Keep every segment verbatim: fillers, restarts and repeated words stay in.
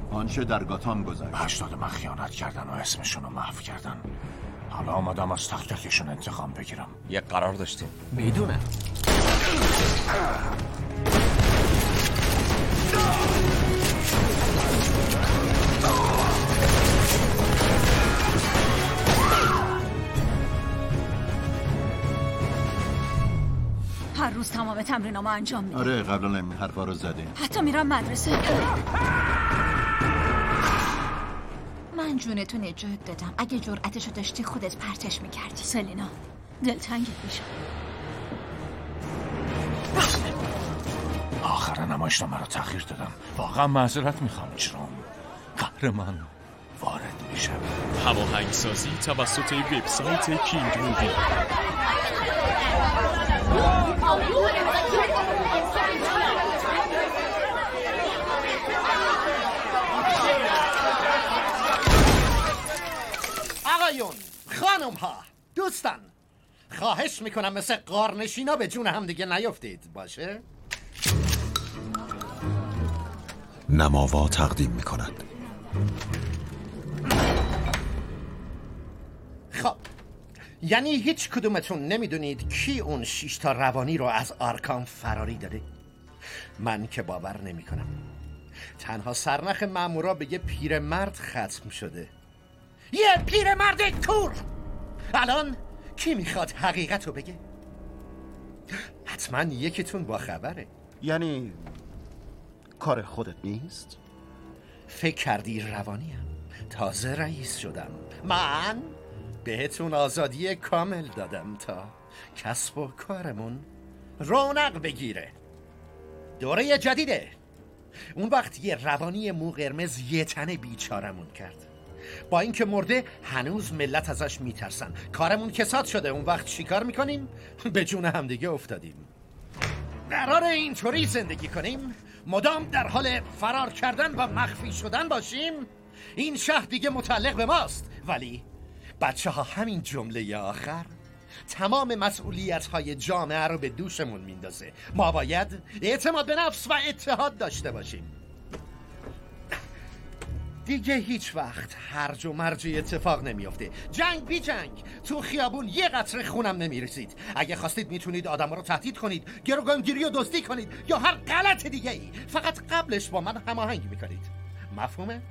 آنچه در گاتام گذشت. هشتاد من خیانت کردن و اسمشون رو محو کردن. حالا آمدم از تک تکشون انتقام بگیرم. یک قرار داشتیم. میدونم. هر روز تمام تمرینامو انجام میدم. آره قبلا این حرفا رو زدیم. حتی میرم مدرسه. من جونتو نجات دادم. اگه جرأتشو داشتی خودت پرتش میکردی. سلینا دلتنگت میشم. آخر نمایشنامه رو تغییر دادم. واقعا معذرت میخوام چرام. قهرمان وارد میشه. هماهنگسازی توسط وبسایت کینگ مووی. آقایون، خانم ها، دوستان، خواهش میکنم مثل قارنشینا به جون هم دیگه نیفتید. باشه؟ نماوا تقدیم میکند. خب یعنی هیچ کدومتون نمیدونید کی اون شش تا روانی رو از آرکام فراری داده؟ من که باور نمی کنم. تنها سرنخ مامورا به یه پیرمرد ختم شده. یه پیرمرد کور. الان کی میخواد حقیقت رو بگه؟ حتما یکیتون با خبره. یعنی کار خودت نیست؟ فکر کردی روانیم؟ تازه رئیس شدم. من بهتون آزادی کامل دادم تا کسب و کارمون رونق بگیره. دوره جدیده. اون وقت یه روانی مو قرمز یه تنه بیچارمون کرد. با اینکه مرده هنوز ملت ازش میترسن. کارمون کساد شده. اون وقت چیکار میکنیم؟ به جون همدیگه افتادیم. قراره اینطوری زندگی کنیم؟ مدام در حال فرار کردن و مخفی شدن باشیم؟ این شهر دیگه متعلق به ماست. ولی بچه ها همین جمله آخر تمام مسئولیت های جامعه رو به دوشمون میندازه. ما باید اعتماد به نفس و اتحاد داشته باشیم. دیگه هیچ وقت هرج و مرج اتفاق نمیافته. جنگ بی جنگ. تو خیابون یه قطره خونم نمیرسید. اگه خواستید میتونید آدم رو تهدید کنید، گروگانگیری و دزدی کنید یا هر غلط دیگه ای. فقط قبلش با من هماهنگ میکنید. مفهومه؟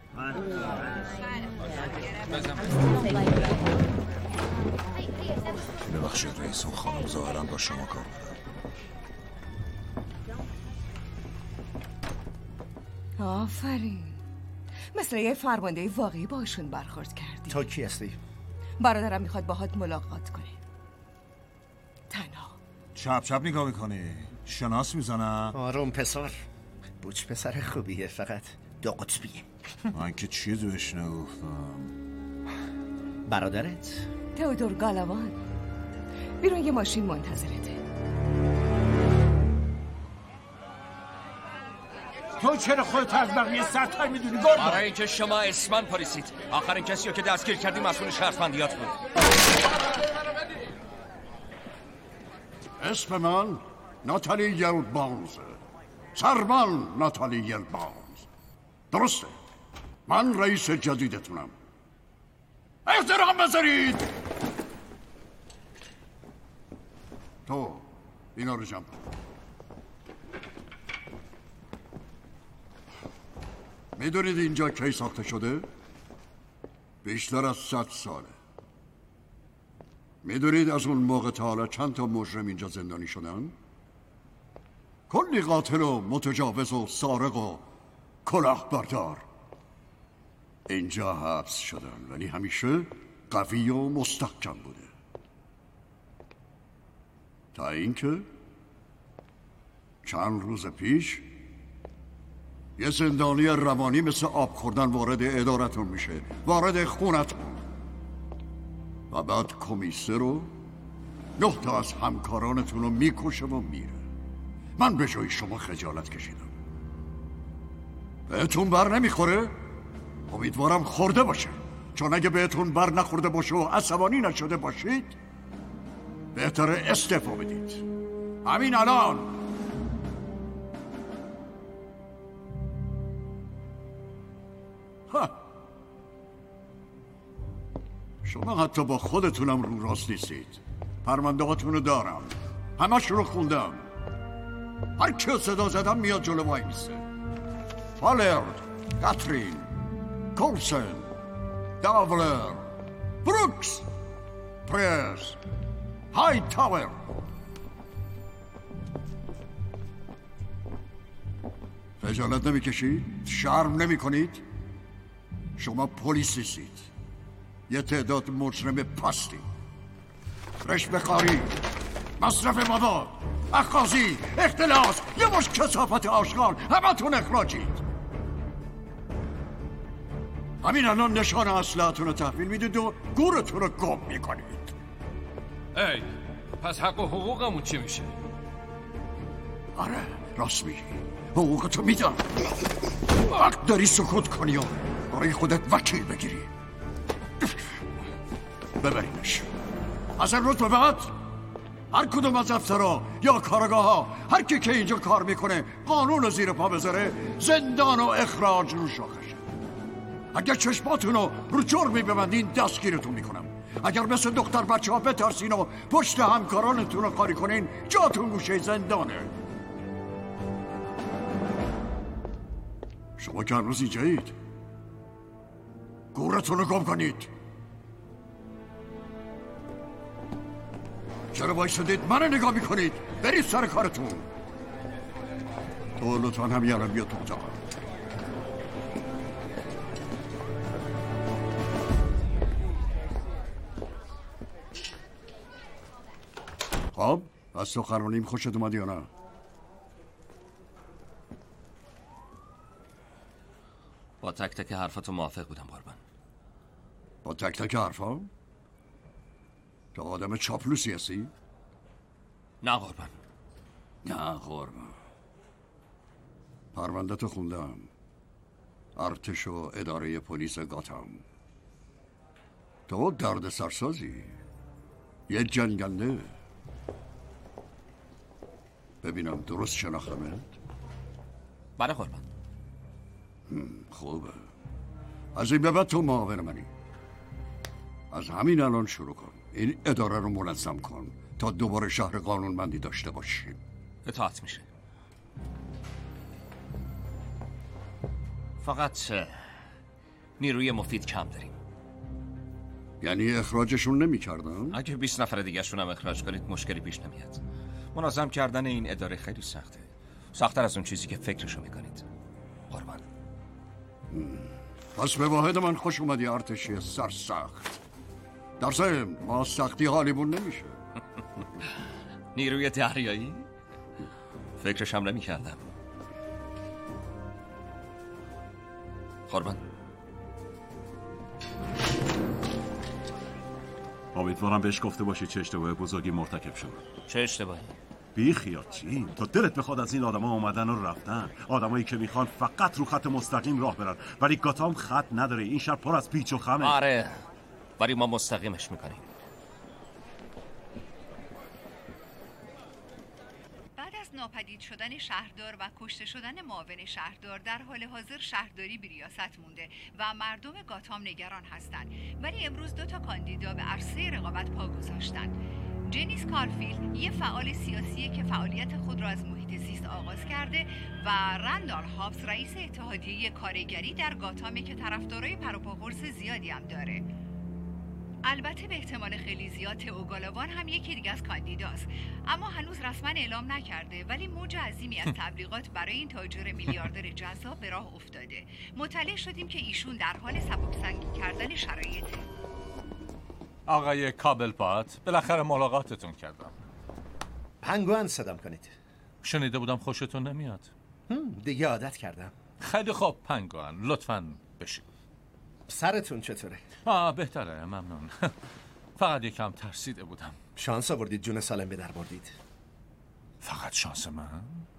ببخشید رئیس، اون خانم ظاهرا با شما کار دارم. آفرین، مثل یه فرمانده واقعی باشون برخورد کردی. تو کی هستی؟ برادرم میخواد باهات ملاقات کنه. تنها چپ چپ نگاه میکنی؟ شناس میزنم؟ آروم پسر. بوچ پسر خوبیه، فقط دو قطبیه. من که چیزی بهش نگفتم. برادرت؟ تئودور گالاوان بیرون یه ماشین منتظرته. تو چرا خودت از بقیه سرتر میدونی گرد؟ برای اینکه شما اسمن پاریسید. آخرین کسی رو که دستگیر کردی مسئول شهروندیات بود. اسم من ناتالی یلبانز، سربان ناتالی یلبانز. درسته، من رئیس جدیدتونم. احترام بذارید. تو اینا رو جمع کن. میدونید اینجا کی ساخته شده؟ بیشتر از صد ساله. میدونید از اون موقع تا حالا چند تا مجرم اینجا زندانی شدن؟ کلی قاتل و متجاوز و سارق و کلاهبردار اینجا حبس شدن، ولی همیشه قوی و مستحکم بوده. تا اینکه چند روز پیش یه زندانی روانی مثل آب خوردن وارد ادارتون میشه، وارد خونتون، و بعد کمیسر رو نه تا از همکارانتون رو میکشه و میره. من به جای شما خجالت کشیدم. بهتون بر نمیخوره؟ امیدوارم خورده باشه، چون اگه بهتون بر نخورده باشه و عصبانی نشده باشید بهتره استعفا بدید همین الان. شما حتی با خودتونم رو راست نیستید. پرونده هاتونو دارم، همش رو خوندم. هر کی صدا زدم میاد جلو وای میسته. فالرد، کاترین، کولسن، داولر، بروکس، پریس، های تاور. خجالت نمیکشید؟ شرم نمی کنید؟ شما پلیس نیستید، یه تعداد مجرم پستی. رشوه خواری، مصرف مواد، اخاذی، اختلاس، یه مش کثافت آشغال، همتون اخراجید. همین الان نشان اسلحه‌تون رو تحویل میدید و گورتون رو گم میکنید. ای پس حق و حقوقمون چی میشه؟ آره راست میگی، حقوقتو میدم. وقت داری سکوت کنی و برای خودت وکیل بگیری. ببرینش. از امروز به بعد هر کدوم از افسرها یا کارگاه ها، هر کی که اینجا کار میکنه قانون رو زیر پا بذاره، زندان و اخراج رو شاخشه. اگر چشماتون رو رو جرمی ببندین دستگیرتون میکنم. اگر مثل دختر بچه ها بترسین و پشت همکارانتون رو قاری کنین، جاتون گوشه زندانه. شما که هنوز اینجایید، گورتون رو گم کنید. چرا بایستدید منو نگاه میکنید؟ برید سر کارتون. تو لطفا هم یارم بیا تو اتاق. خب از سخنرانیم خوشت اومد یا نه؟ با تک تک حرفاتو موافق بودم قربان. با تک تک حرفا؟ تو آدم چاپلوسی هستی؟ نه قربان. نه قربان. پرونده تو خوندم. ارتش و اداره پلیس گاتام. تو درد سرسازی، یه جنگنده. ببینم درست شناختمت؟ بله قربان. خوبه. از این به بعد تو معاون منی. از همین الان شروع کن. این اداره رو منظم کن تا دوباره شهر قانونمندی داشته باشیم. اطاعت میشه. فقط نیروی مفید کم داریم. یعنی اخراجشون نمی کردن؟ اگه بیست نفر دیگه شون هم اخراج کنید مشکلی پیش نمیاد. منظم کردن این اداره خیلی سخته. سخت‌تر از اون چیزی که فکرشو میکنید قربان. پس به واحد من خوش اومدی ارتشی سرسخت. در ضمن ما سختی حالیمون نمیشه. نیروی دریایی؟ فکرش هم نمی کردم. قربان. امیدوارم بهش گفته باشی چه اشتباه بزرگی مرتکب شد. چه اشتباهی؟ بی خیال چی؟ تا دلت بخواد از این آدما اومدن و رفتن. آدمایی که میخوان فقط رو خط مستقیم راه برن، ولی گاتام خط نداره. این شهر پر از پیچ و خمه. آره ولی ما مستقیمش میکنیم. بعد از ناپدید شدن شهردار و کشته شدن معاون شهردار، در حال حاضر شهرداری بی ریاست مونده و مردم گاتام نگران هستند. ولی امروز دو تا کاندیدا به عرصه رقابت پا گذاشتن. جنیس کارفیلد یه فعال سیاسیه که فعالیت خود را از محیط زیست آغاز کرده و رندال هابز رئیس اتحادیه کارگری در گاتامه که طرفدارای پروپاگورس زیادی هم داره. البته به احتمال خیلی زیاد تئوگالوان هم یکی دیگه از کاندیداست، اما هنوز رسما اعلام نکرده. ولی موج عظیمی از تبلیغات برای این تاجر میلیاردر جذاب به راه افتاده. مطلع شدیم که ایشون در حال سبکسنگی کردن شرایطه. آقای کابل پات، بالاخره ملاقاتتون کردم. پنگوئن صدام کنید. شنیده بودم خوشتون نمیاد. دیگه عادت کردم. خیلی خوب پنگوئن، لطفاً بشید. سرتون چطوره؟ آه بهتره، ممنون. فقط یکم ترسیده بودم. شانس آوردید جون سالم به در بردید. فقط شانس من؟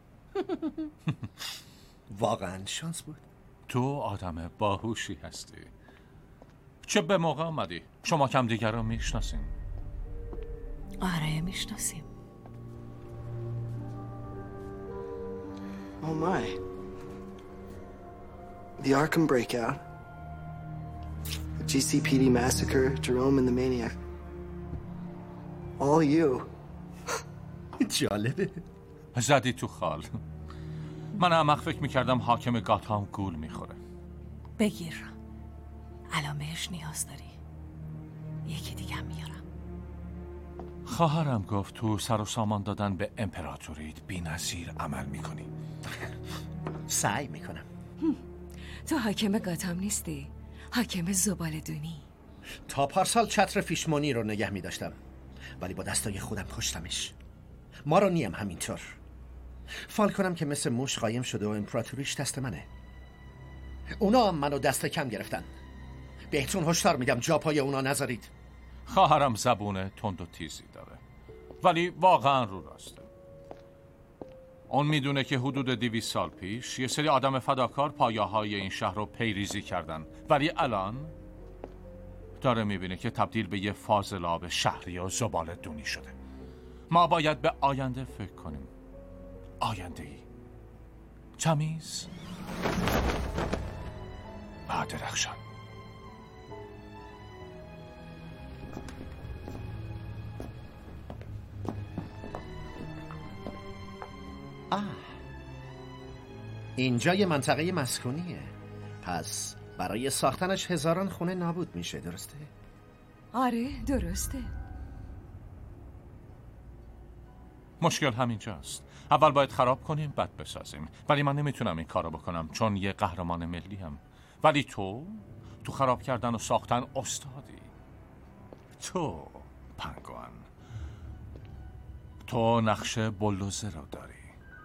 واقعا شانس بود. تو آدم باهوشی هستی. چه به موقع آمدی؟ شما کم دیگر رو میشناسین؟ آره میشناسیم. Oh my. The Arkham breakout. G C P D massacre, Jerome and the maniac. All you. جالبه. زدی تو خال. من احمق فکر میکردم حاکم گاتام گول میخوره. بگیر. الان بهش نیاز داری. یکی دیگه هم میارم. خواهرم گفت تو سر و سامان دادن به امپراتوریت بی‌نظیر عمل میکنی. سعی میکنم. تو حاکم گاتام نیستی، حاکم زباله‌دونی. تا پارسال چتر فیشمونی رو نگه میداشتم، ولی با دستای خودم کشتمش. ما رو نیم همینطور. فال کنم که مثل موش قایم شده و امپراتوریش دست منه. اونا هم منو دست کم گرفتن. بهتون هشدار میدم جا پای اونا نذارید. خواهرم زبونه تند و تیزی داره، ولی واقعا رو راسته. اون میدونه که حدود دویست سال پیش یه سری آدم فداکار پایه‌های این شهر رو پیریزی کردن، ولی الان داره میبینه که تبدیل به یه فاضلاب شهری و زباله دونی شده. ما باید به آینده فکر کنیم. آینده ای تمیز و درخشان. آه. اینجا یه منطقه مسکونیه، پس برای ساختنش هزاران خونه نابود میشه، درسته؟ آره درسته. مشکل همینجاست. اول باید خراب کنیم بعد بسازیم، ولی من نمیتونم این کارو بکنم چون یه قهرمان ملی هم. ولی تو تو خراب کردن و ساختن استادی. تو پنگوان، تو نقش بلدوزر رو داری.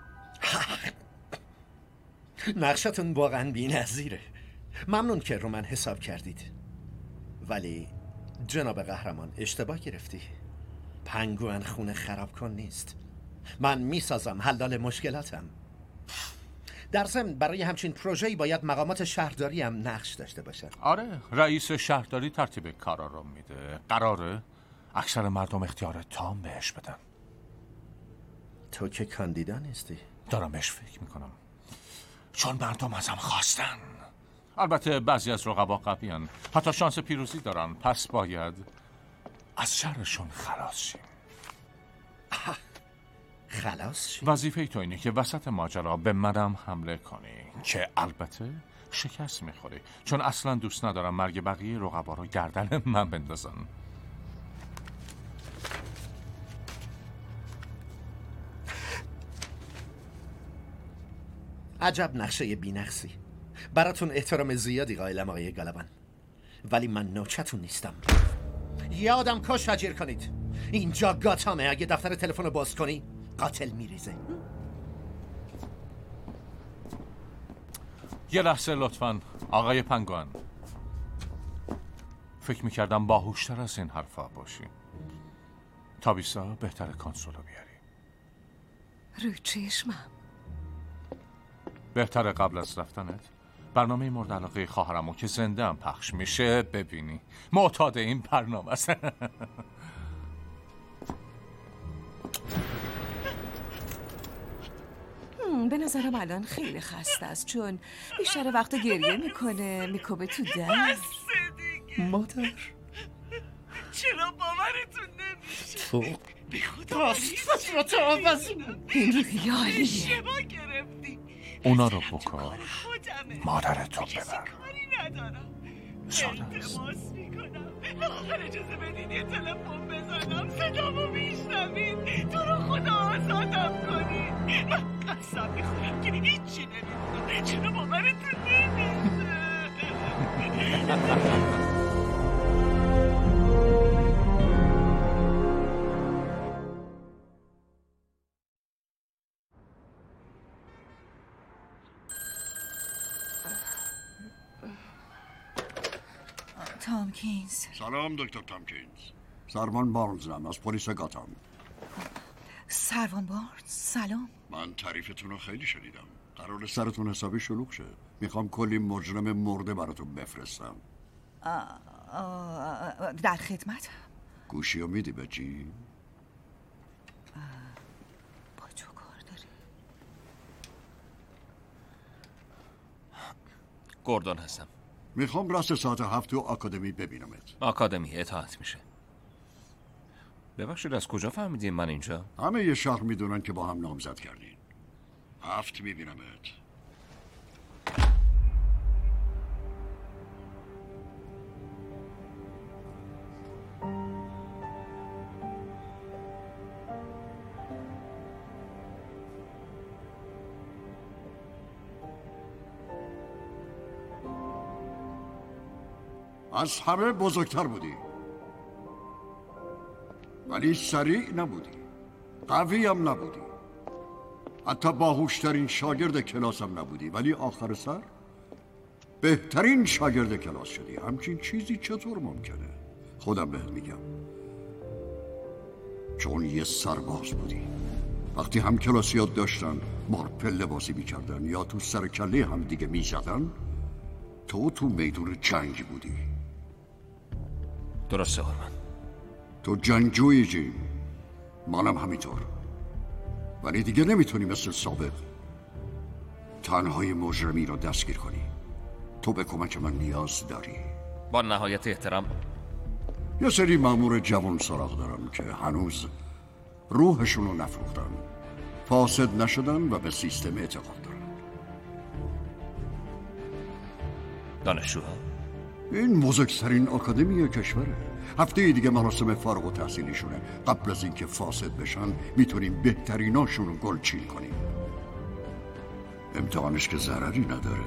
نقشتون واقعا بی‌نظیره. ممنون که رو من حساب کردید، ولی جناب قهرمان اشتباه گرفتی. پنگوان خونه خراب کن نیست. من میسازم حلال مشکلاتم. در ضمن برای همچین پروژه‌ای باید مقامات شهرداری هم نقش داشته باشن. آره، رئیس شهرداری ترتیب کارا رو میده. قراره اکثر مردم اختیار تام بهش بدن. تو که کاندیدا نیستی. دارم بهش فکر میکنم، چون مردم ازم خواستن. البته بعضی از رقبا قویان، حتی شانس پیروزی دارن، پس باید از شرشون خلاص شیم. خلاص شیم؟ وظیفه تو اینه که وسط ماجرا به منم حمله کنی، که البته شکست میخوری، چون اصلا دوست ندارم مرگ بقیه رقبا رو گردن من بندازن. عجب نقشه بی‌نقصی. براتون احترام زیادی قائلم آقای گالابان، ولی من نوچتون نیستم. یه آدم کش اجیر کنید. اینجا گاتامه. اگه دفتر تلفن رو باز کنی قاتل میریزه. یه لحظه لطفاً آقای پنگوان. فکر میکردم باهوشتر از این حرفا باشی. تابیسا بهتر کنسول رو بیاری. رو چشمم. بهتره قبل از رفتنت برنامه مورد علاقه خواهرمو که زنده هم پخش میشه ببینی. معتاد این برنامه است. به نظرم الان خیلی خسته است، چون بیشتر وقت گریه میکنه، میکوبه تو دست. مادر چرا باورتون نمیشه؟ تو به خدا راستش رو تو عوضی این خیالیه. اشتباه گرفتی. اونا رو بکن، مادرتو ببر. کاری ندارم. ساده است. التماس میکنم آخر اجازه بدین یه تلفن بزنم، صدامو میشنوین، تو رو خدا آزادم کنین. من قسم میخورم که هیچی نمیدونم. چرا باورتون نمیشه؟ تامکینز. سلام دکتر تامکینز. سروان بارنزم از پلیس گاتام. سروان بارنز سلام. من تعریفتون رو خیلی شنیدم. قرار سرتون حسابی شلوغ شه. میخوام کلی مجرم مرده براتون بفرستم. آه آه در خدمت. گوشی رو میدی به جی؟ با تو کار داره. گوردون هستم. میخوام راست ساعت هفت تو آکادمی ببینمت. آکادمی اطاعت میشه. ببخشید از کجا فهمیدین من اینجا؟ همه یه شهر میدونن که با هم نامزد کردین. هفت میبینمت. از همه بزرگتر بودی، ولی سریع نبودی، قوی هم نبودی، حتی باهوشترین شاگرد کلاس هم نبودی، ولی آخر سر بهترین شاگرد کلاس شدی. همچین چیزی چطور ممکنه؟ خودم بهت میگم، چون یه سرباز بودی. وقتی هم کلاسیات داشتن مار پله بازی میکردن یا تو سر کله هم دیگه میزدن، تو تو میدون جنگ بودی. درسته هورمن. تو جنگجویی جیم، منم همینطور، ولی دیگه نمیتونی مثل سابق تنهای مجرمی رو دستگیر کنی. تو به کمک من نیاز داری. با نهایت احترام. یه سری مأمور جوان سراغ دارم که هنوز روحشون رو نفروختن، فاسد نشدن و به سیستم اعتقاد دارن. دانشجوها؟ این بزرگترین آکادمی کشوره. هفته دیگه مراسم فارغ التحصیلیشونه. قبل از اینکه فاسد بشن میتونیم بهتریناشون رو گلچین کنیم. امتحانش که ضرری نداره.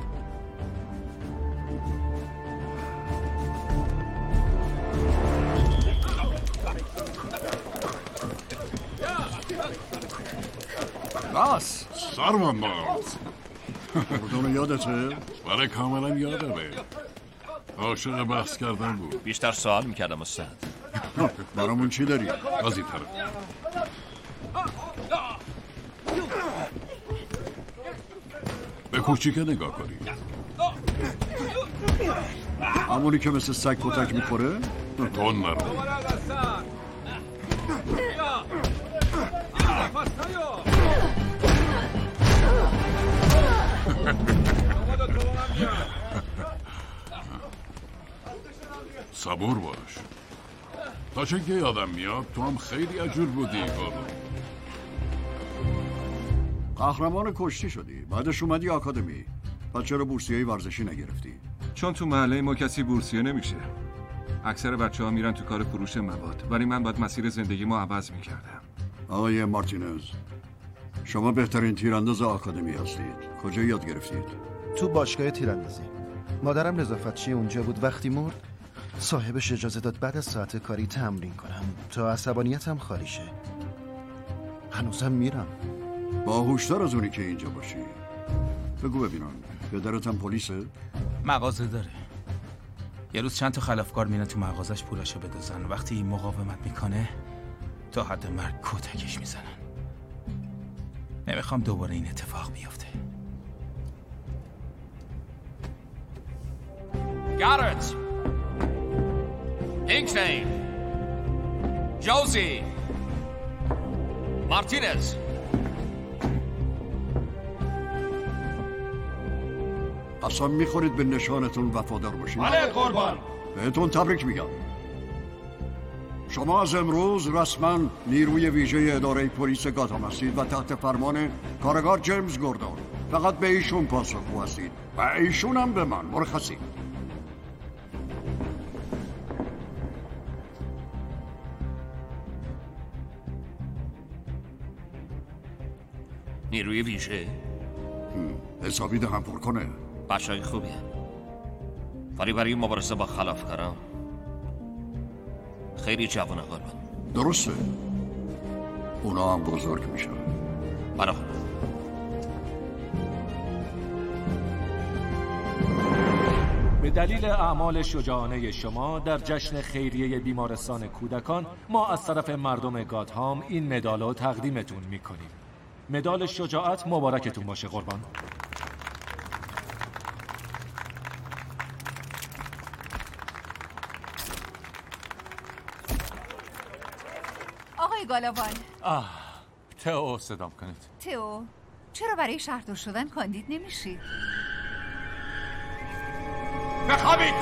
بس سرمم باد. اردون یادته؟ بله کاملا یادمه. عاشق بحث کردن بود. بیشتر سوال میکردم استاد. برامون چی داری؟ از این طرف. به کوچیکه نگاه کنی. همونی که مثل سگ کتک میخوره؟ تون نرو. صبور باش. تا چه که یادم میاد تو هم خیلی عجول بودی. قهرمان کشتی شدی، بعدش اومدی آکادمی. پس چرا بورسیه ورزشی نگرفتی؟ چون تو محله ما کسی بورسیه نمیشه. اکثر بچه ها میرن تو کار فروش مواد، ولی من باید مسیر زندگی ما عوض میکردم. آقای مارتینز، شما بهترین تیرانداز آکادمی هستید. کجا یاد گرفتید؟ تو باشگاه تیراندازی. مادرم نظافتچی اونجا بود. وقتی مرد صاحبش اجازه داد بعد از ساعت کاری تمرین کنم تا عصبانیتم خالی شه. هنوزم میرم. باهوشتر از اونی که اینجا باشی. بگو ببینم پدرت هم پلیسه؟ مغازه داره. یه روز چند تا خلافکار میرن تو مغازش پولاشو بدزدن. وقتی این مقاومت میکنه تا حد مرگ کتکش میزنن. نمیخوام دوباره این اتفاق بیفته. گارت، اینکلین، جوزی، مارتینز. قسم میخورید به نشانتون وفادار باشید؟ بله قربان. بهتون تبریک میگم. شما از امروز رسما نیروی ویژه اداره پلیس گاتام هستید و تحت فرمان کارگار جیمز گوردون. فقط به ایشون پاسخگو هستید و ایشون هم به من. مرخصی. نیروی ویژه؟ حسابی دهم پر کنه. بچه‌های خوبیه، ولی برای مبارزه با خلافکاران خیلی جوانه قربان. درسته، اونا هم بزرگ میشن. برای به دلیل اعمال شجاعانه شما در جشن خیریه بیمارستان کودکان ما از طرف مردم گاتهام این مدال رو تقدیمتون میکنیم. مدال شجاعت مبارکتون باشه قربان. آقای گالاوان. آه، تئو صدام کنید. تئو، چرا برای شهردار شدن کاندید نمیشید؟ بخوابید.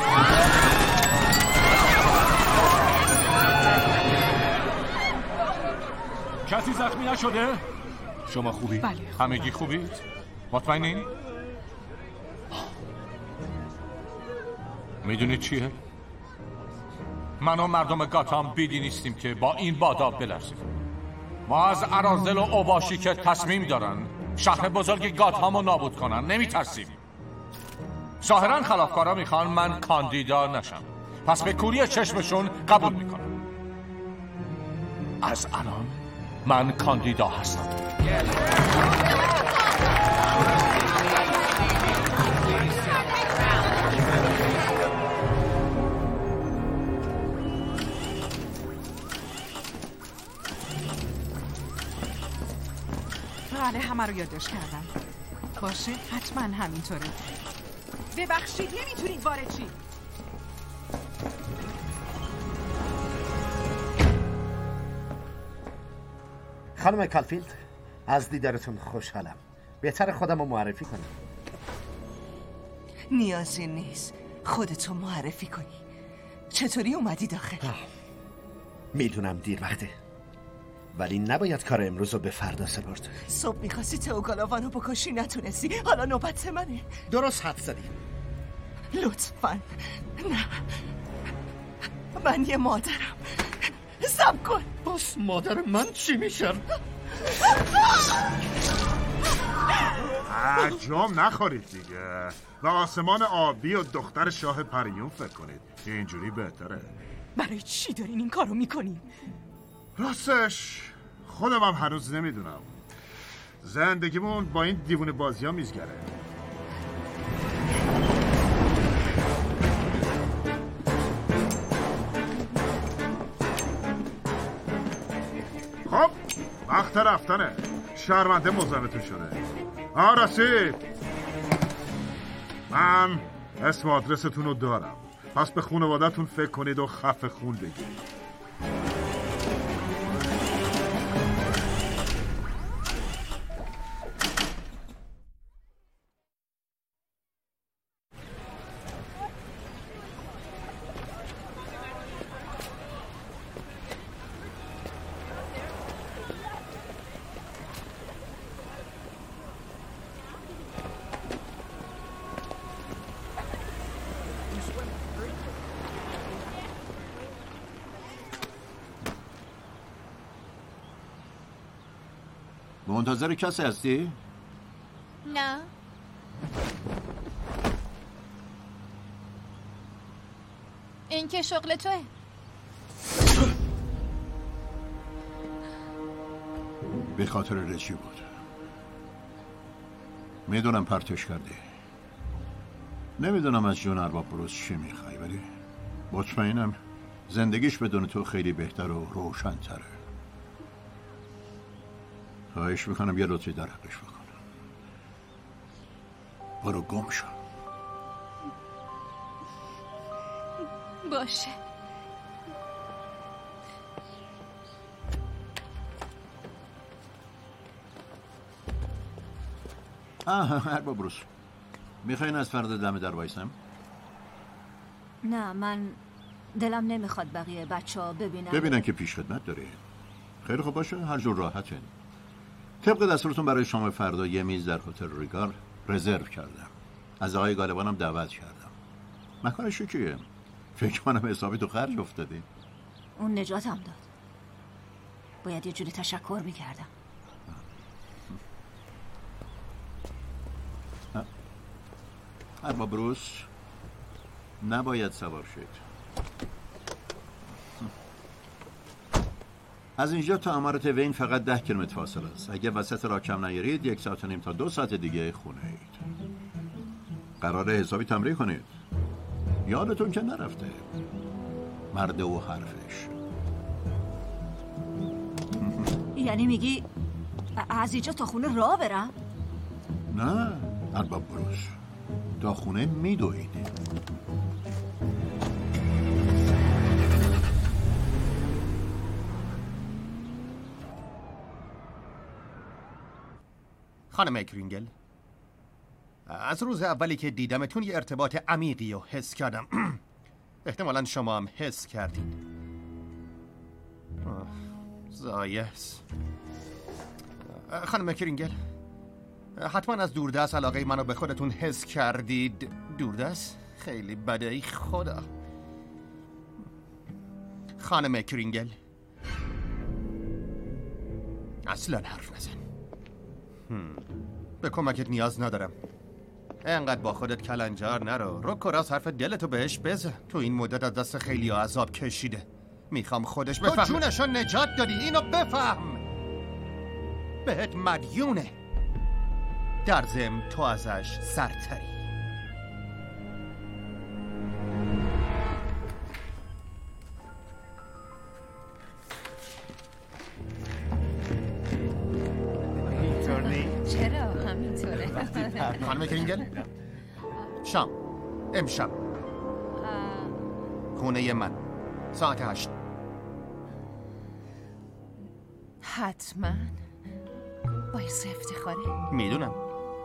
کسی زخمی نشده؟ شما خوبی؟ بله. همگی خوبید؟ مطمئنین؟ میدونید چیه؟ من و مردم گاتام بیدی نیستیم که با این باداب بلرزیم. ما از اراذل و اوباشی که تصمیم دارن شهر بزرگ گاتام رو نابود کنن نمیترسیم. ظاهرا خلافکارا میخوان من کاندیدا نشم، پس به کوری چشمشون قبول میکنم. از الان من کاندیدا هستم. بله همه رو یادداشت کردم. باشه حتما همینطوره. ببخشید نمیتونید وارد شید. خانم کالفیلد از دیدارتون خوشحالم. بهتر خودم رو معرفی کنم. نیازی نیست خودتو معرفی کنی. چطوری اومدی داخل؟ میدونم دیر وقته، ولی نباید کار امروز رو به فردا سپرد. صبح میخواستی تئوگالاوانو بکشی نتونستی، حالا نوبت منه. درست حد زدی. لطفاً نه، من یه مادرم. صبر کن. باز مادر من چی میشم؟ جام نخورید دیگه. به آسمان آبی و دختر شاه پریون فکر کنید. اینجوری بهتره. برای چی دارین این کارو میکنین؟ راستش خودم هم هنوز نمیدونم. زندگیمون با این دیوونه بازی ها میزگره. خب وقت رفتنه. شرمنده مزاحمتون شده. آه رسید. من اسم و آدرستون رو دارم، پس به خانواده‌تون فکر کنید و خفه خون بگیرید. منتظر کسی هستی؟ نه. این که شغل توه. به خاطر رچی بود. میدونم پرتش کردی. نمیدونم از جون ارباب بروز چی میخوای، ولی مطمئنم زندگیش بدون تو خیلی بهتر و روشن تره. خواهش میکنم یه لطفی در حقش بکن. برو گم شو. باشه. آه ارباب بروز، میخواین از فردا دم در وایسم؟ نه من دلم نمیخواد بقیه بچه ها ببینن ببینن که پیش خدمت داری. خیلی خوب باشه، هر جور راحته. طبق دستورتون برای شام فردا یه میز در هتل ریگار رزرو کردم. از آقای گالبانم دعوت کردم. مکانش کیه؟ فکر کنم حسابی تو خرج افتادی. اون نجاتم داد. باید یه جوری تشکر میکردم. ارباب بروس نباید سوار شد. از اینجا تا امارت وین فقط ده کیلومتر فاصله است. اگه وسط را کم نیارید یک ساعت و نیم تا دو ساعت دیگه خونه اید. قراره حسابی تمرین کنید. یادتون که نرفته مرد و حرفش. یعنی میگی از اینجا تا خونه راه برم؟ نه ارباب بروس، تا خونه میدوید. خانم گرینگل، از روز اولی که دیدمتون یه ارتباط عمیقی رو حس کردم. احتمالاً شما هم حس کردید. زایس. خانم کرینگل، حتما از دوردست علاقه منو به خودتون حس کردید. دوردست؟ خیلی بده ای خدا. خانم کرینگل، اصلا حرف نزن. به کمکت نیاز ندارم. انقدر با خودت کلنجار نرو. رک و راست حرف دلتو بهش بزن. تو این مدت از دست خیلی عذاب کشیده. میخوام خودش بفهم. تو جونشو نجات دادی، اینو بفهم. بهت مدیونه. در ضمن تو ازش سرتری. چرا همینطوره؟ خانم کرینگل، شام امشب خونه من ساعت هشت. حتما باعث افتخاره. میدونم.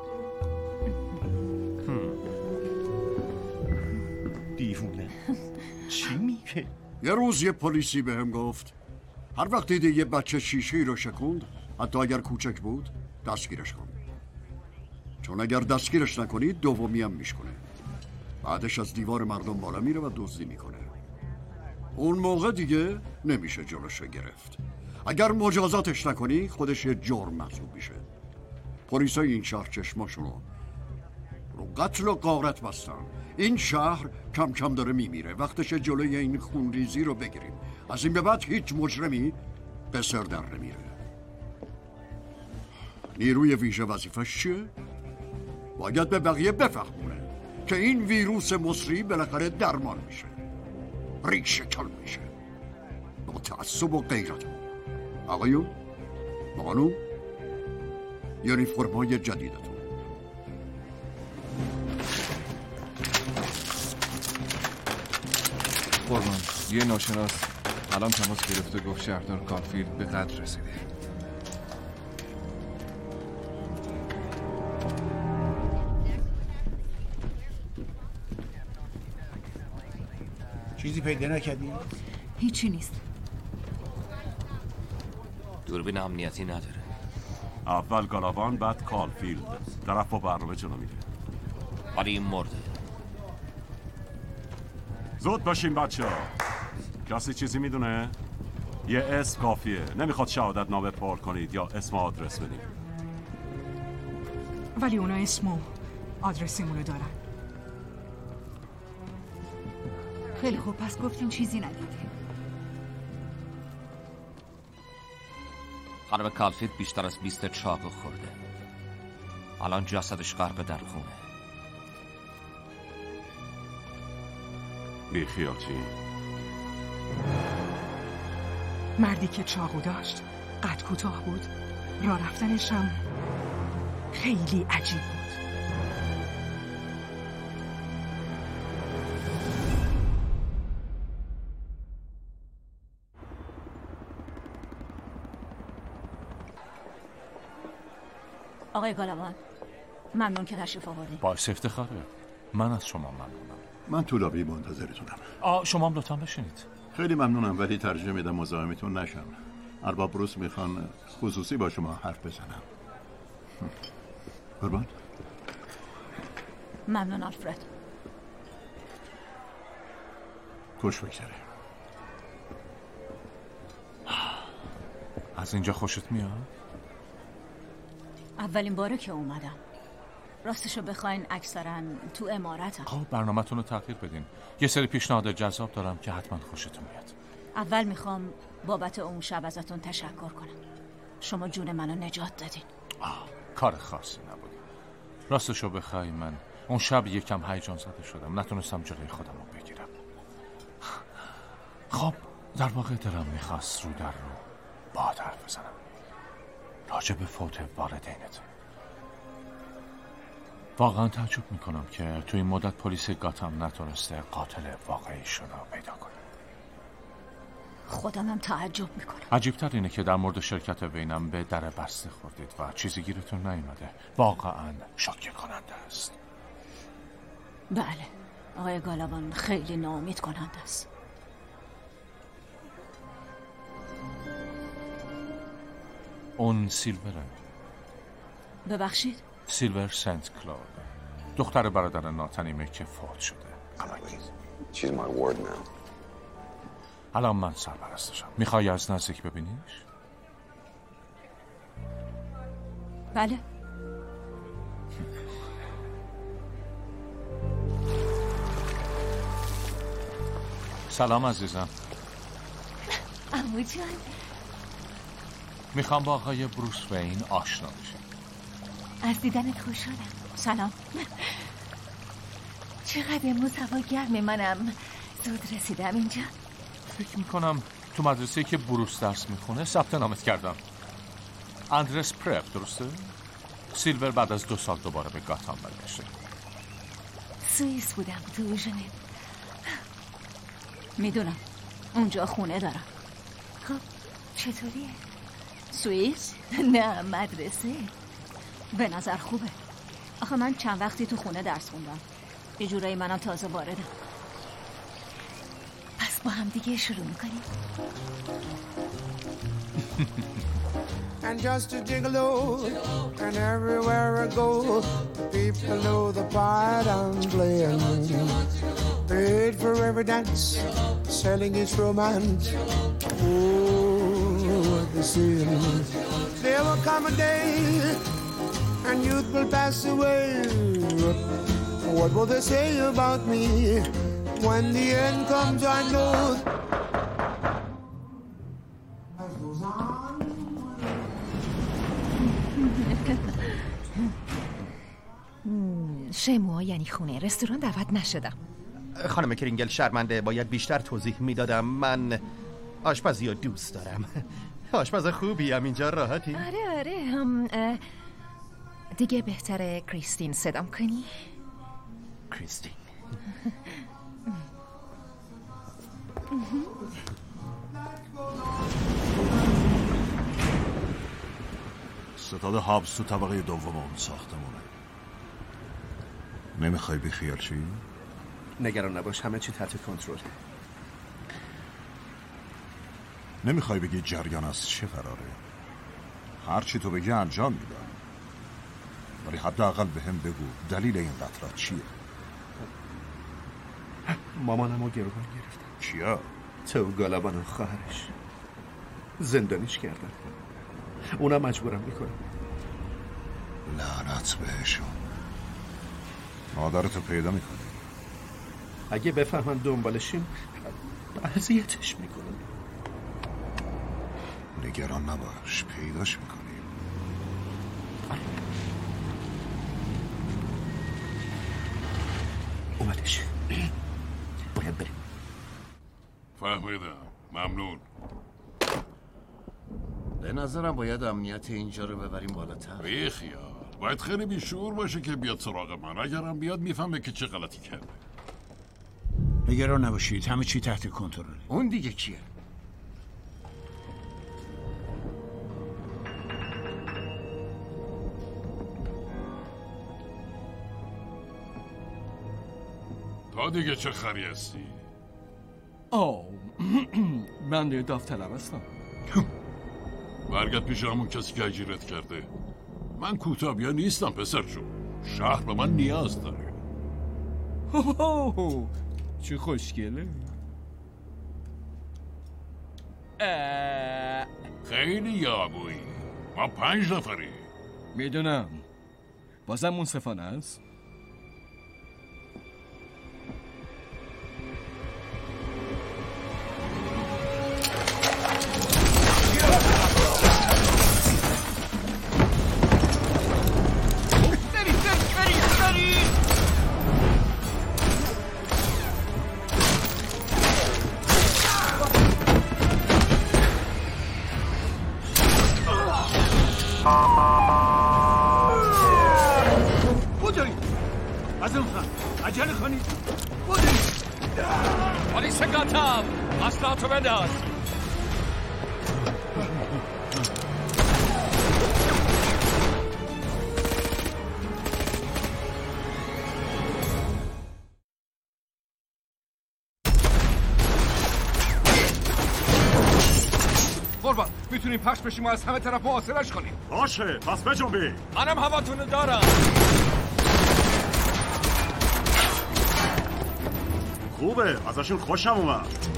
دیوونه چی میگه؟ یه روز یه پلیسی بهم گفت هر وقت دیدی یه بچه شیشه‌ای رو شکوند، حتی اگر کوچک بود، دستگیرش کن. چون اگر دستگیرش نکنی دومی هم میشکنه. بعدش از دیوار مردم بالا میره و دزدی میکنه. اون موقع دیگه نمیشه جلوش گرفت. اگر مجازاتش نکنی خودش یه جرم محسوب میشه. پلیسای این شهر چشماشونو رو قتل و غارت بستن. این شهر کم کم داره میمیره. وقتش جلوی این خونریزی رو بگیریم. از این به بعد هیچ مجرمی به سر در نمیره. نیروی ویژه وظیفش چیه؟ باید به بقیه بفهمونه که این ویروس مصری بالاخره درمان میشه، ریشه کن میشه، با تعصب و غیرت. آقایون، بانو، یونیفرمای جدیدتون. قربان، یه ناشناس الان تماس گرفته گفت شهردار کارفیلد به قتل رسیده. چیزی پیدا نکردی؟ هیچی نیست. دوربین امنیتی نداره. اول گالاوان، بعد کارفیلد. طرف با برنامه جلو میره. ولی این مرده. زود باشین بچه ها. کسی چیزی میدونه؟ یه اسم کافیه. نمیخواد شهادت نامه پر کنید یا اسم و آدرس بدید. ولی اونا اسم و آدرسیمونو دارن. خیلی خوب، پس گفتین چیزی ندیدیم. خانم کالفید بیشتر از بیست چاقو خورده. الان جسدش غرق در خونه. بی خیال چی؟ مردی که چاقو داشت قد کوتاه بود، راه رفتنش هم خیلی عجیب بود. آقای گالاوان، ممنون که تشریف آوردین. باعث افتخاره. من از شما ممنونم. من تو لابی منتظرتونم. آ شما هم لطفا بشینید. خیلی ممنونم، ولی ترجیح میدم مزاحمتون نشم. ارباب بروس میخوان خصوصی با شما حرف بزنم. قربان. ممنون آلفرد. خوش بگذره. از اینجا خوشت میاد؟ اولین باره که اومدم. راستشو بخواین اکثرا تو امارتم. خب برنامه‌تون رو تغییر بدین. یه سری پیشنهاد جذاب دارم که حتما خوشتون میاد. اول میخوام بابت اون شب ازتون تشکر کنم. شما جون منو نجات دادین. آه، کار خاصی نبود. راستشو بخوای من اون شب یکم هیجان زده شدم. نتونستم جلوی خودم رو بگیرم. خب در واقع دلم میخواست رو در رو با حرف بزنم. راجع به فوت والدینت. واقعا تعجب میکنم که تو این مدت پلیس گاتام نتونسته قاتل واقعیشون رو پیدا کنه. خودمم تعجب میکنم. عجیبتر اینه که در مورد شرکت وینم به در بسته خوردید و چیزی گیرتون نیومده. واقعا شوکه کننده است. بله آقای گالاوان خیلی ناامید کننده است. اون سیلوره. ببخشید؟ سیلور سنت کلود، دختر برادر ناتنیمه که فوت شده. She's my ward now. الان من سرپرستشم. میخوای از نزدیک ببینیش؟ بله. سلام عزیزم. عمو جان. میخوام با آقای بروس وین آشنا بشم. از دیدنت خوشحالم. سلام. چقدر امروز هوا گرمه. منم زود رسیدم اینجا. فکر میکنم تو مدرسه که بروس درس میخونه ثبت نامت کردم. اندرس پرپ درسته؟ سیلور بعد از دو سال دوباره به گاتام برگشته. سوئیس بودم تو ژنو. میدونم اونجا خونه دارم. خب چطوریه؟ سوئیس؟ نه مدرسه. به نظر خوبه. آخه من چند وقتی تو خونه درس خوندم. یه جورایی منم تازه واردم. پس با هم دیگه شروع میکنیم. And just a gigolo, and everywhere I go, people know the part I'm playing. Paid for every dance, selling its romance. Oh, the sin. There will come a day, and youth will pass away. What will they say about me? When the end comes, I know. شموها یعنی خونه. رستوران دعوت نشدم. خانم کرینگل شرمنده، باید بیشتر توضیح میدادم. من آشپزی رو دوست دارم. آشپز خوبی هم اینجا راحتی؟ آره آره هم دیگه بهتره کریستین صدام کنی؟ کریستین ستاد هابز تو طبقه دوم اون ساختمونه. نمیخوای بی خیال چی؟ نگران نباش، همه چی تحت کنترل. نمیخوای بگی جریان از چه قراره؟ هر چی تو بگی انجام میدم، ولی حداقل به هم بگو دلیل این قتل چیه؟ مامانم رو گروگان گرفتن. چیا؟ تو گالاوان و خواهرش زندانیش کردن. اونا مجبورم میکنم. لعنت بهشون. مادرتو پیدا میکنی؟ اگه بفهمن دنبالشیم اذیتش میکنم. نگران نباش، پیداش میکنیم. اومدش. باید بریم. فهمیدم. ممنون. به نظرم باید امنیت اینجا رو ببریم بالاتر. بی خیال. باید خیلی بیشعور باشه که بیاد سراغ من. اگرم بیاد میفهمه که چه غلطی کرده. نگران نباشید، همه چی تحت کنترله. اون دیگه کیه؟ تا دیگه چه خری هستی؟ آه من داوطلب هستم. برگرد پیش همون کسی که اجیرت کرده. من کوتابیا نیستم پسر جون. شهر به من نیاز داره. چه خوشگله. خیلی یابویی. ما پنج نفری. میدونم. بازم منصفانه است. پلیس گاتام، اسلحه‌تو بنداز. میتونیم پخش بشیم و از همه طرف محاصرش کنیم. باشه پس بجنبی. منم هواتونو دارم. خوبه ازشون خوشم اومد.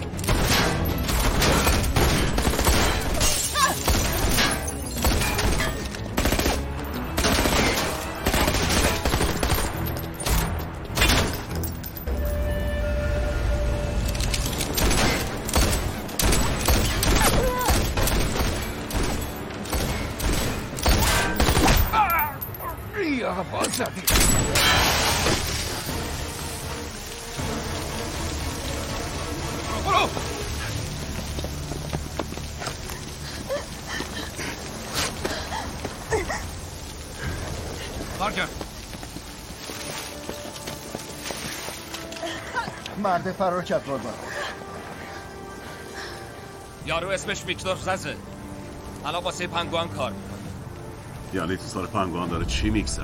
یا بازدی برو برگرد. مرد فرار کرد قربان. یارو اسمش ویکتور ززه. الان واسه پنگوان کار میکنه. یعنی تو سر پنگوان داره چی میگذره؟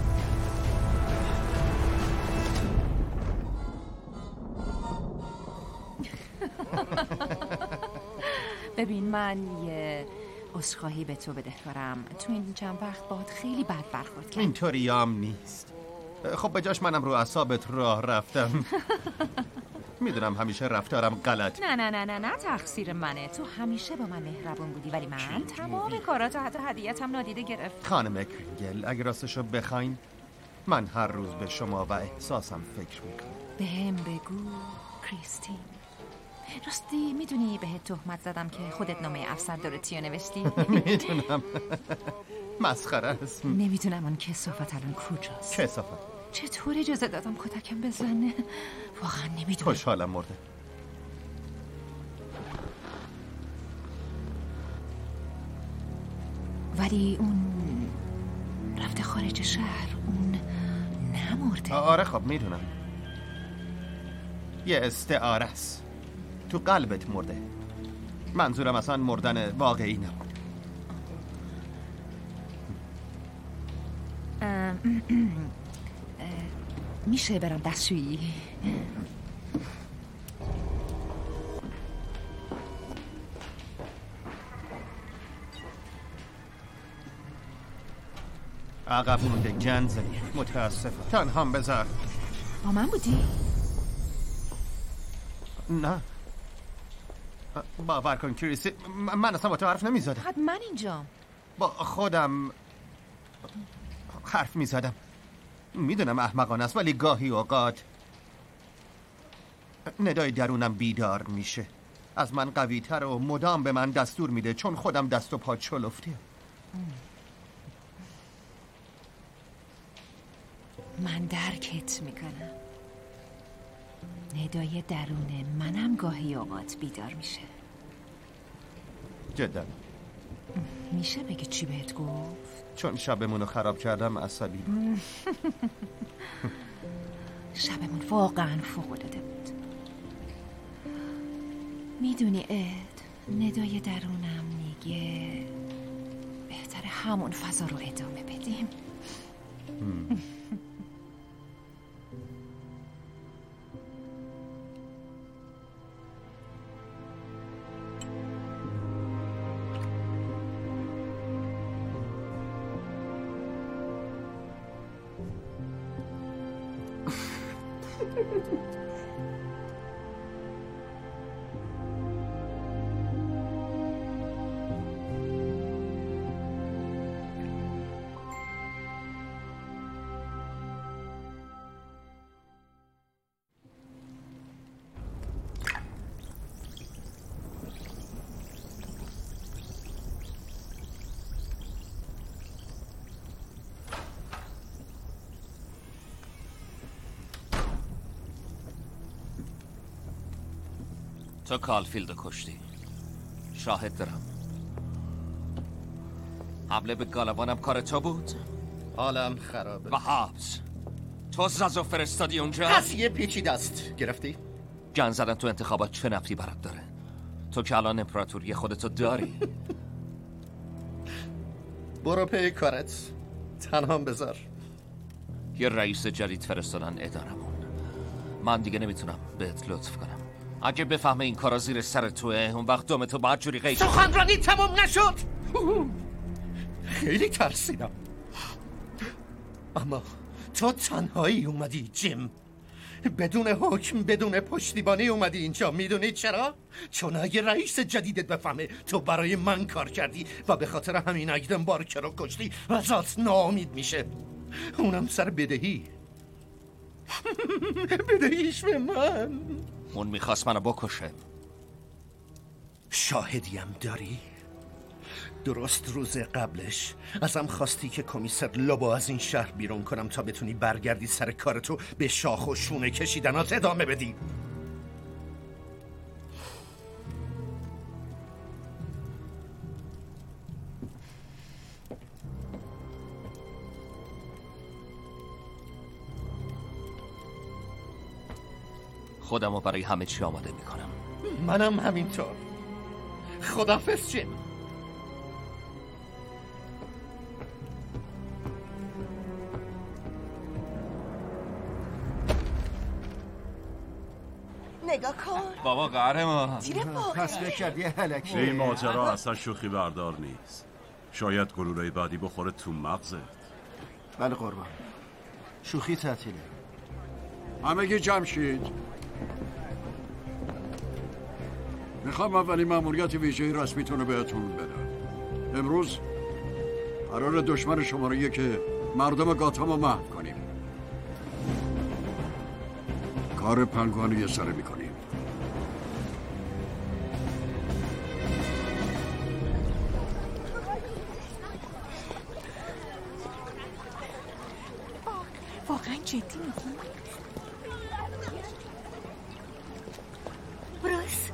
ببین من یه عذرخواهی به تو بدهکارم. تو این چند وقت باهات خیلی بد برخورد کردم. اینطوری هم نیست. خب به جاش منم رو اعصابت راه رفتم. میدونم همیشه رفتارم غلط. نه نه نه نه نه تقصیر منه. تو همیشه با من مهربون بودی ولی من تمام کاراتو حتی هدیه‌تم نادیده گرفت. خانم کرینگل اگه راستشو بخواین من هر روز به شما و احساسم فکر میکنم. بهم بگو کریستین، راستی میدونی بهت تهمت زدم که خودت نامه افسر دورتیو نوشتی؟ میدونم. مسخره است. نمیدونم اون کثافت الان کجاست. کثافت؟ چطور اجازه دادم کتکم بزنه؟ واقعا نمیدونم. خوشحالم مرده. ولی اون رفته خارج شهر، اون نمرده. آره خب میدونم. یه استعاره است. تو قلبت مرده. منظورم اصلا مردن واقعی نبود. میشه برم دستشویی؟ عقب مونده گنزلی. متاسفم. تنهام بذار. با من بودی؟ نه باور کن کریسی، من اصلا با تو حرف نمیزدم. حد من اینجام. با خودم حرف میزدم. میدونم احمقانه است ولی گاهی اوقات ندای درونم بیدار میشه. از من قوی تر و مدام به من دستور میده چون خودم دست و پا چلفتیم. من درکت میکنم. ندای درون منم گاهی اوقات بیدار میشه. جدا میشه بگی چی بهت گفت؟ چون شبمونو خراب کردم عصبی بود. شبمون واقعا فوق‌العاده بود. میدونی اد، ندای درونم میگه بهتره همون فضا رو ادامه بدیم. تو کالفیلد کشتی. شاهد دارم. حمله به گالوانم کار تو بود؟ حالم خرابه. و حبس تو زازو فرستادی اونجا؟ قضیه پیچیده است. گرفتی؟ گن زدن تو انتخابات چه نفتی برات داره؟ تو که الان امپراتوری خودتو داری. برو پی کارت. تنهام بذار. یه رئیس جدید فرستادن ادارمون. من دیگه نمیتونم بهت لطف کنم. اگه بفهمه این کارا زیر سر توه اون وقت دوم تو باید جوری قیش. سخنرانی تموم نشد. خیلی ترسیدم. اما تو تنهایی اومدی جیم، بدون حکم، بدون پشتیبانی اومدی اینجا. میدونی چرا؟ چون اگه رئیس جدیدت بفهمه تو برای من کار کردی و به خاطر همین اگدن بارکر رو کشتی ازت ناامید میشه، اونم سر بدهی. بدهیش به من. اون میخواست منو بکشه. شاهدیم داری؟ درست روز قبلش ازم خواستی که کمیسر لوبو از این شهر بیرون کنم تا بتونی برگردی سر کارتو به شاخ و شونه کشیدنات ادامه بدی. خودمو برای همه چی آماده میکنم. منم همینطور. خداحافظ جیم. نگاه کن بابا قهرمان. تیر واقعی. پس فکر کردی هلکی. این ماجرا اصلا شوخی بردار نیست. شاید گلوله‌ی بعدی بخوره تو مغزت. بله قربان، شوخی تعطیله. همگی جمع شید. میخوام اولین مأموریت ویژه‌ای رسمیتون رو بهتون بدم. امروز قرار دشمن شماره یک مردم گاتام رو محو کنیم. کار پنگوان رو یه سره میکنیم. واقعا جدی میگی؟ بروس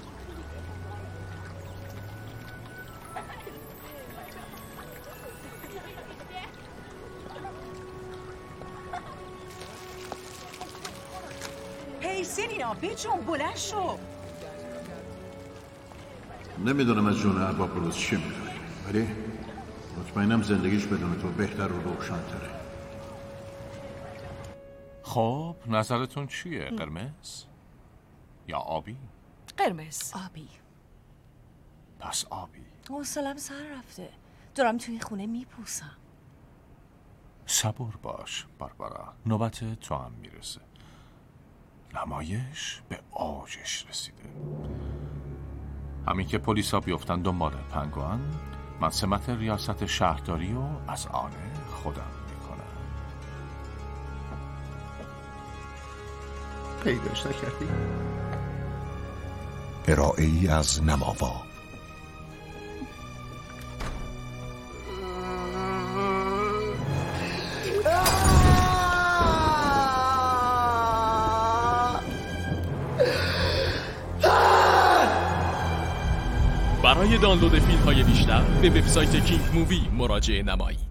هی سیرینا بجون بلند شو. نمیدونم از جون ارباب بروس چی میخوایی، ولی مطمئنم زندگیش بدون تو بهتر و روشن‌تره. خب نظرتون چیه؟ قرمز یا آبی؟ قرمز. آبی. پس آبی. حوصله‌ام سر رفته، دارم توی خونه میپوسم. صبور باش باربارا، نوبت تو هم میرسه. نمایش به اوجش رسیده. همین که پلیسا بیفتن دنبال پنگوان، من سمت ریاست شهرداری رو از آن خودم میکنم. پیداش نکردی؟ ارائه ای از نماوا. برای دانلود فیلم های بیشتر به وبسایت کینگ مووی مراجعه نمایید.